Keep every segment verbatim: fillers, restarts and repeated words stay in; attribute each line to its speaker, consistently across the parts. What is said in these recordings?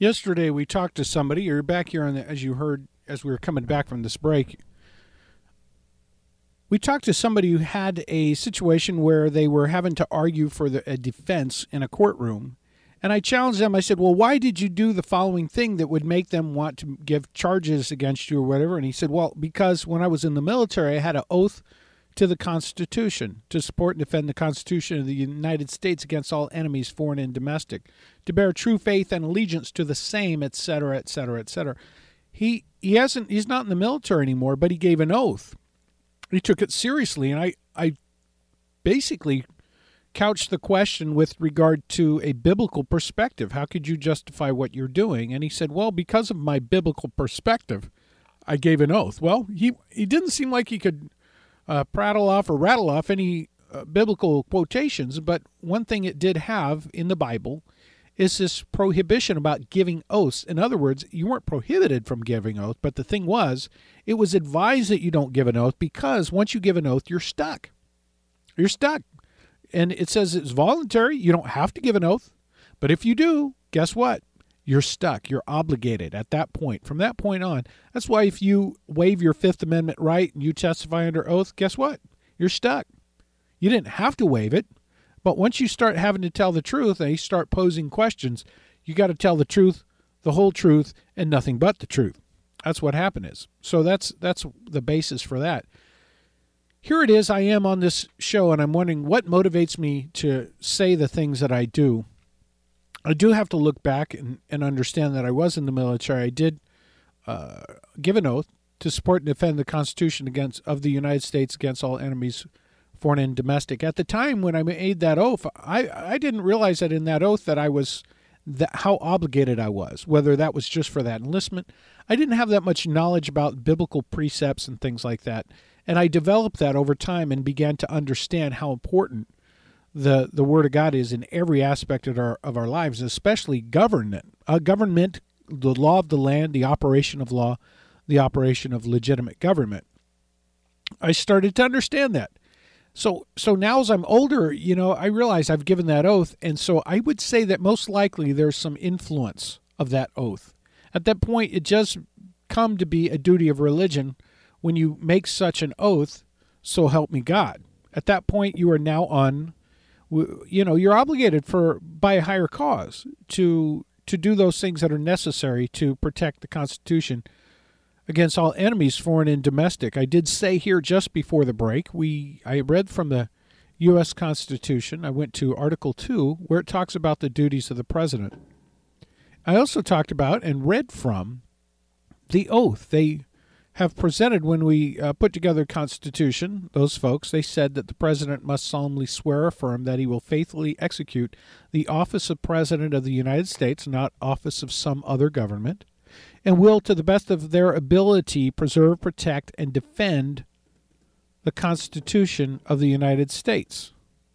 Speaker 1: Yesterday we talked to somebody. You're back here on the, as you heard as we were coming back from this break. We talked to somebody who had a situation where they were having to argue for the, a defense in a courtroom. And I challenged them. I said, well, why did you do the following thing that would make them want to give charges against you or whatever? And he said, well, because when I was in the military, I had an oath to the Constitution, to support and defend the Constitution of the United States against all enemies, foreign and domestic, to bear true faith and allegiance to the same, et cetera, et cetera, et cetera. He, he hasn't, he's not in the military anymore, but he gave an oath. He took it seriously, and I, I basically couched the question with regard to a biblical perspective. How could you justify what you're doing? And he said, well, because of my biblical perspective, I gave an oath. Well, he, he didn't seem like he could uh, prattle off or rattle off any uh, biblical quotations, but one thing it did have in the Bible is this prohibition about giving oaths. In other words, you weren't prohibited from giving oath, but the thing was, it was advised that you don't give an oath because once you give an oath, you're stuck. You're stuck. And it says it's voluntary. You don't have to give an oath. But if you do, guess what? You're stuck. You're obligated at that point. From that point on, that's why if you waive your Fifth Amendment right and you testify under oath, guess what? You're stuck. You didn't have to waive it. But once you start having to tell the truth and you start posing questions, you got to tell the truth, the whole truth, and nothing but the truth. That's what happened is. So that's that's the basis for that. Here it is. I am on this show, and I'm wondering what motivates me to say the things that I do. I do have to look back and, and understand that I was in the military. I did uh, give an oath to support and defend the Constitution against of the United States against all enemies, foreign and domestic. At the time when I made that oath, I, I didn't realize that in that oath that I was that how obligated I was, whether that was just for that enlistment. I didn't have that much knowledge about biblical precepts and things like that. And I developed that over time and began to understand how important the the Word of God is in every aspect of our of our lives, especially government, uh, government, the law of the land, the operation of law, the operation of legitimate government. I started to understand that. So so now as I'm older, you know, I realize I've given that oath, and so I would say that most likely there's some influence of that oath. At that point, it just come to be a duty of religion when you make such an oath, so help me God. At that point, you are now on, you know, you're obligated for by a higher cause to to do those things that are necessary to protect the Constitution against all enemies, foreign and domestic. I did say here just before the break, we I read from the U S Constitution. I went to Article two, where it talks about the duties of the president. I also talked about and read from the oath they have presented when we uh, put together a Constitution. Those folks, they said that the president must solemnly swear or affirm that he will faithfully execute the office of President of the United States, not office of some other government, and will, to the best of their ability, preserve, protect, and defend the Constitution of the United States.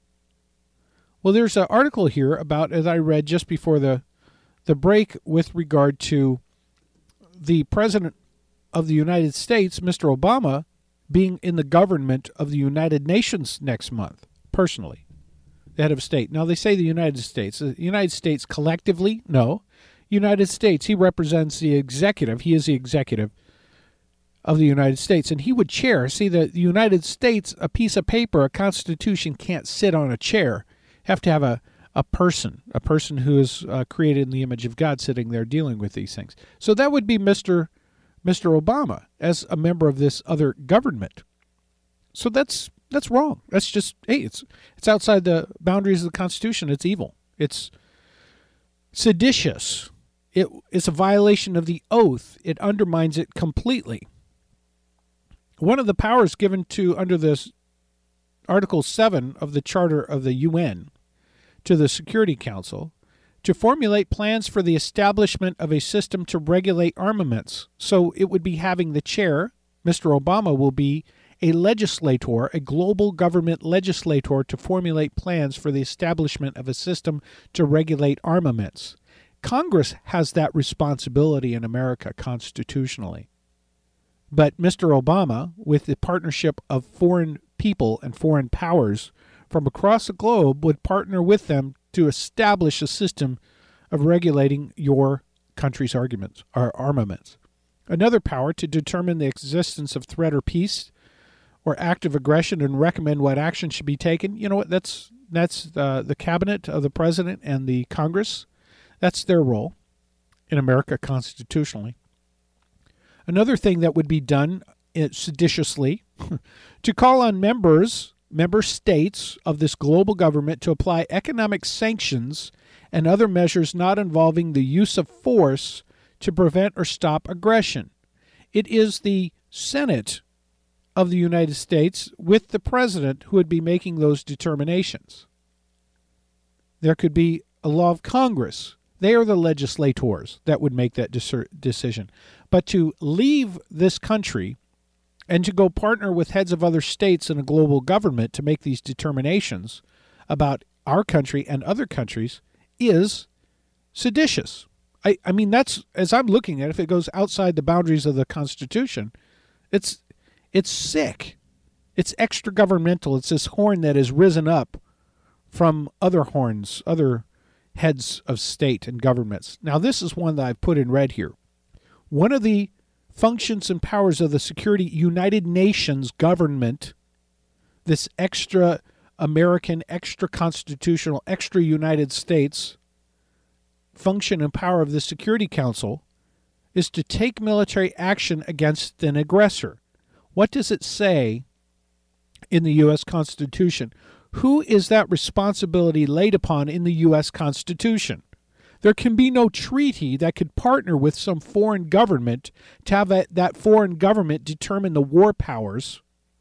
Speaker 1: Well, there's an article here about, as I read just before the, the break, with regard to the President of the United States, Mister Obama, being in the government of the United Nations next month, personally, the head of state. Now, they say the United States. The United States collectively? No. United States, he represents the executive. He is the executive of the United States, and he would chair. See, the, the United States, a piece of paper, a constitution can't sit on a chair. Have to have a, a person, a person who is uh, created in the image of God sitting there dealing with these things. So that would be Mister Mister Obama as a member of this other government. So that's that's wrong. That's just, hey, it's it's outside the boundaries of the Constitution. It's evil. It's seditious. It, it's a violation of the oath. It undermines it completely. One of the powers given to, under this Article seven of the Charter of the U N, to the Security Council, to formulate plans for the establishment of a system to regulate armaments. So it would be having the chair, Mister Obama will be a legislator, a global government legislator, to formulate plans for the establishment of a system to regulate armaments. Congress has that responsibility in America constitutionally. But Mister Obama, with the partnership of foreign people and foreign powers from across the globe, would partner with them to establish a system of regulating your country's arguments or armaments. Another power to determine the existence of threat or peace or act of aggression and recommend what action should be taken. You know what? That's that's uh, the cabinet of the president and the Congress. That's their role in America constitutionally. Another thing that would be done seditiously to call on members, member states of this global government to apply economic sanctions and other measures not involving the use of force to prevent or stop aggression. It is the Senate of the United States with the president who would be making those determinations. There could be a law of Congress. They are the legislators that would make that decision. But to leave this country and to go partner with heads of other states in a global government to make these determinations about our country and other countries is seditious. I, I mean, that's, as I'm looking at it, if it goes outside the boundaries of the Constitution, it's it's sick. It's extra-governmental. It's this horn that has risen up from other horns, other heads of state and governments. Now, this is one that I've put in red here. One of the functions and powers of the Security United Nations government, this extra American, extra constitutional, extra United States function and power of the Security Council, is to take military action against an aggressor. What does it say in the U S Constitution? Who is that responsibility laid upon in the U S Constitution? There can be no treaty that could partner with some foreign government to have that, that foreign government determine the war powers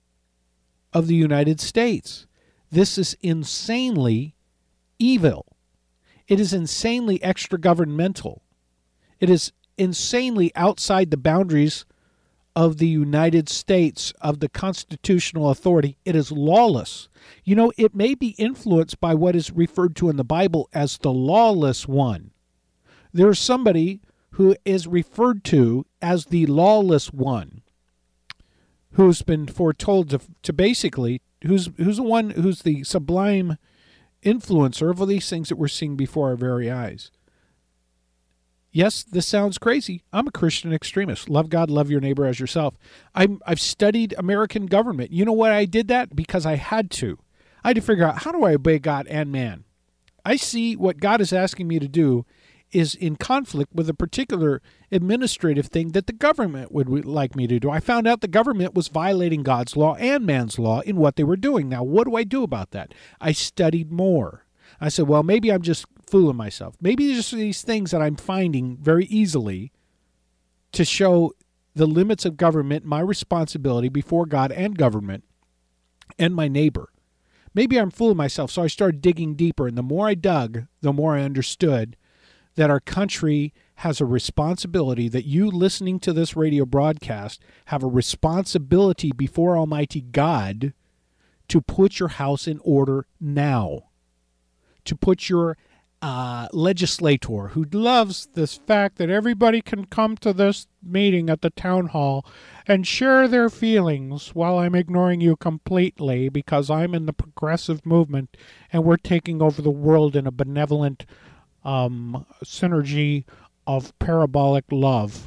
Speaker 1: of the United States. This is insanely evil. It is insanely extra-governmental. It is insanely outside the boundaries of the United States, of the constitutional authority. It is lawless. You know, it may be influenced by what is referred to in the Bible as the lawless one. There's somebody who is referred to as the lawless one, who's been foretold to, to basically, who's who's the one who's the sublime influencer of all these things that we're seeing before our very eyes. Yes, this sounds crazy. I'm a Christian extremist. Love God, love your neighbor as yourself. I'm, I've studied American government. You know why I did that? Because I had to. I had to figure out, how do I obey God and man? I see what God is asking me to do is in conflict with a particular administrative thing that the government would like me to do. I found out the government was violating God's law and man's law in what they were doing. Now, what do I do about that? I studied more. I said, well, maybe I'm just fooling myself. Maybe just these things that I'm finding very easily to show the limits of government, my responsibility before God and government and my neighbor. Maybe I'm fooling myself, so I started digging deeper, and the more I dug, the more I understood that our country has a responsibility, that you listening to this radio broadcast have a responsibility before Almighty God to put your house in order now, to put your uh, legislator who loves this fact that everybody can come to this meeting at the town hall and share their feelings while I'm ignoring you completely because I'm in the progressive movement and we're taking over the world in a benevolent um, synergy of parabolic love,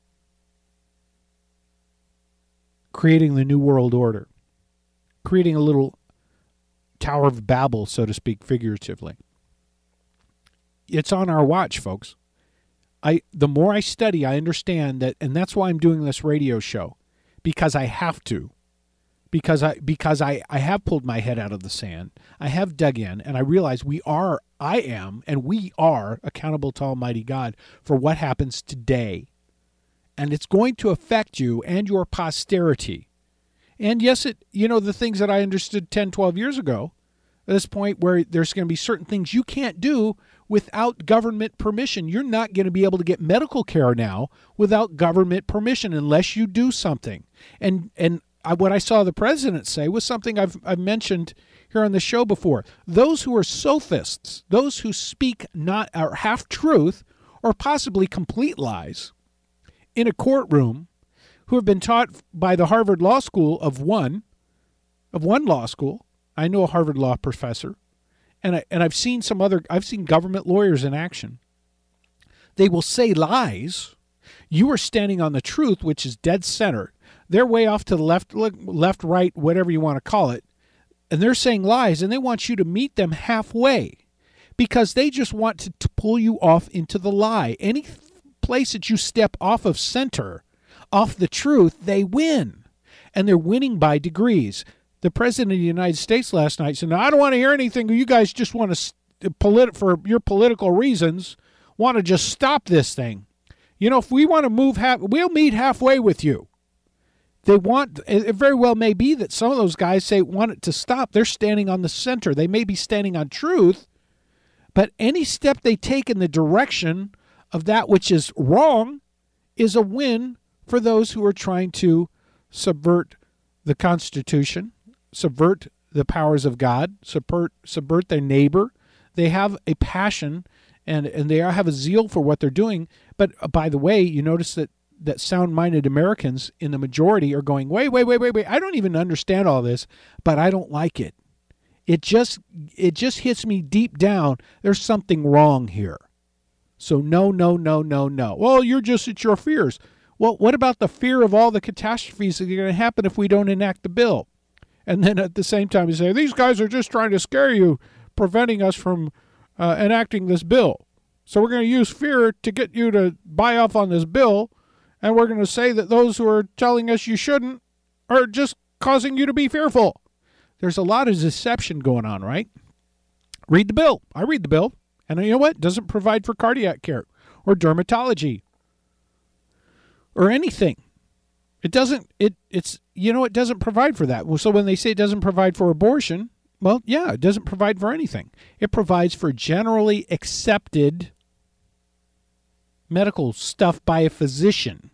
Speaker 1: creating the New World Order, creating a little Tower of Babel, so to speak, figuratively. It's on our watch, folks. I the more I study, I understand that, and that's why I'm doing this radio show, because I have to, because I because I, I have pulled my head out of the sand. I have dug in, and I realize we are, I am, and we are accountable to Almighty God for what happens today. And it's going to affect you and your posterity. And yes, it you know, the things that I understood ten, twelve years ago, at this point where there's going to be certain things you can't do without government permission. You're not going to be able to get medical care now without government permission unless you do something. And and I, what I saw the president say was something I've, I've mentioned here on the show before. Those who are sophists, those who speak not or half-truth or possibly complete lies in a courtroom, who have been taught by the Harvard Law School of one, of one law school. I know a Harvard law professor, and I and I've seen some other. I've seen government lawyers in action. They will say lies. You are standing on the truth, which is dead center. They're way off to the left, left, right, whatever you want to call it. And they're saying lies, and they want you to meet them halfway because they just want to, to pull you off into the lie. Any place that you step off of center, off the truth, they win. And they're winning by degrees. The President of the United States last night said, no, I don't want to hear anything. You guys just want to, polit- for your political reasons, want to just stop this thing. You know, if we want to move, half, we'll meet halfway with you. They want, it very well may be that some of those guys say want it to stop. They're standing on the center. They may be standing on truth, but any step they take in the direction of that which is wrong is a win for those who are trying to subvert the Constitution, subvert the powers of God, subvert, subvert their neighbor. They have a passion and, and they have a zeal for what they're doing. But uh, by the way, you notice that that sound-minded Americans in the majority are going, wait, wait, wait, wait, wait. I don't even understand all this, but I don't like it. It just it just hits me deep down. There's something wrong here. So no, no, no, no, no. Well, you're just at your fears. Well, what about the fear of all the catastrophes that are going to happen if we don't enact the bill? And then at the same time you say, these guys are just trying to scare you, preventing us from uh, enacting this bill. So we're going to use fear to get you to buy off on this bill. And we're going to say that those who are telling us you shouldn't are just causing you to be fearful. There's a lot of deception going on, right? Read the bill. I read the bill. And you know what? It doesn't provide for cardiac care or dermatology or anything. It doesn't, it, it's, you know, it doesn't provide for that. Well, so when they say it doesn't provide for abortion, well, yeah, it doesn't provide for anything. It provides for generally accepted medical stuff by a physician.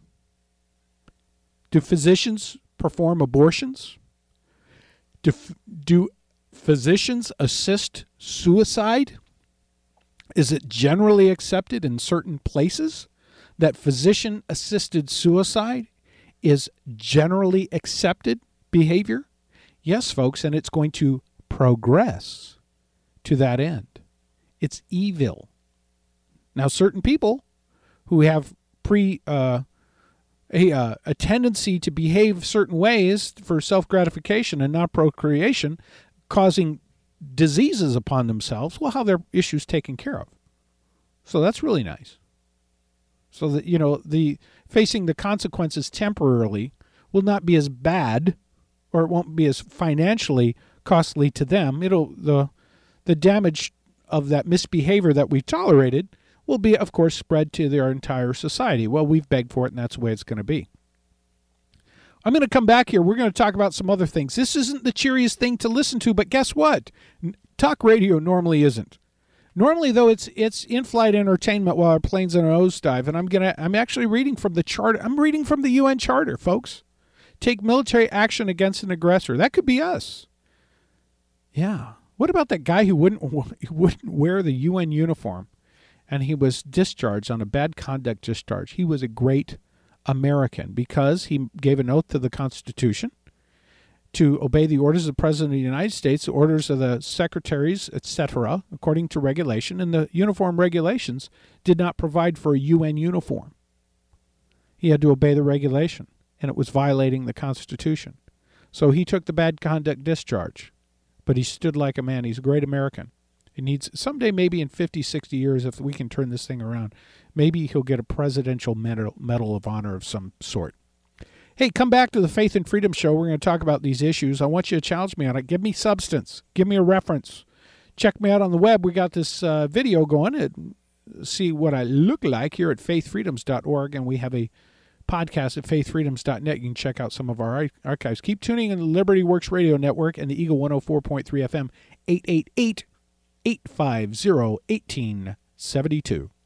Speaker 1: Do physicians perform abortions? Do, do physicians assist suicide? Is it generally accepted in certain places that physician-assisted suicide is generally accepted behavior? Yes, folks, and it's going to progress to that end. It's evil. Now, certain people who have pre uh, a, uh, a tendency to behave certain ways for self-gratification and not procreation, causing diseases upon themselves, will have their issues taken care of. So that's really nice. So that, you know, the facing the consequences temporarily will not be as bad, or it won't be as financially costly to them. It'll the the damage of that misbehavior that we tolerated will be, of course, spread to their entire society. Well, we've begged for it, and that's the way it's going to be. I'm going to come back here. We're going to talk about some other things. This isn't the cheeriest thing to listen to, but guess what? Talk radio normally isn't. Normally, though, it's it's in-flight entertainment while our plane's in a nosedive, and I'm gonna I'm actually reading from the charter. I'm reading from the U N Charter, folks. Take military action against an aggressor. That could be us. Yeah. What about that guy who wouldn't who wouldn't wear the U N uniform, and he was discharged on a bad conduct discharge? He was a great American because he gave an oath to the Constitution to obey the orders of the President of the United States, the orders of the secretaries, et cetera, according to regulation. And the uniform regulations did not provide for a U N uniform. He had to obey the regulation, and it was violating the Constitution. So he took the bad conduct discharge, but he stood like a man. He's a great American. He needs, someday, maybe in fifty, sixty years, if we can turn this thing around, maybe he'll get a presidential medal, medal of honor of some sort. Hey, come back to the Faith and Freedom Show. We're going to talk about these issues. I want you to challenge me on it. Give me substance. Give me a reference. Check me out on the web. We got this uh, video going. And see what I look like here at faith freedoms dot org, and we have a podcast at faith freedoms dot net. You can check out some of our archives. Keep tuning in the Liberty Works Radio Network and the Eagle one oh four point three F M, eight eight eight, eight five zero, one eight seven two.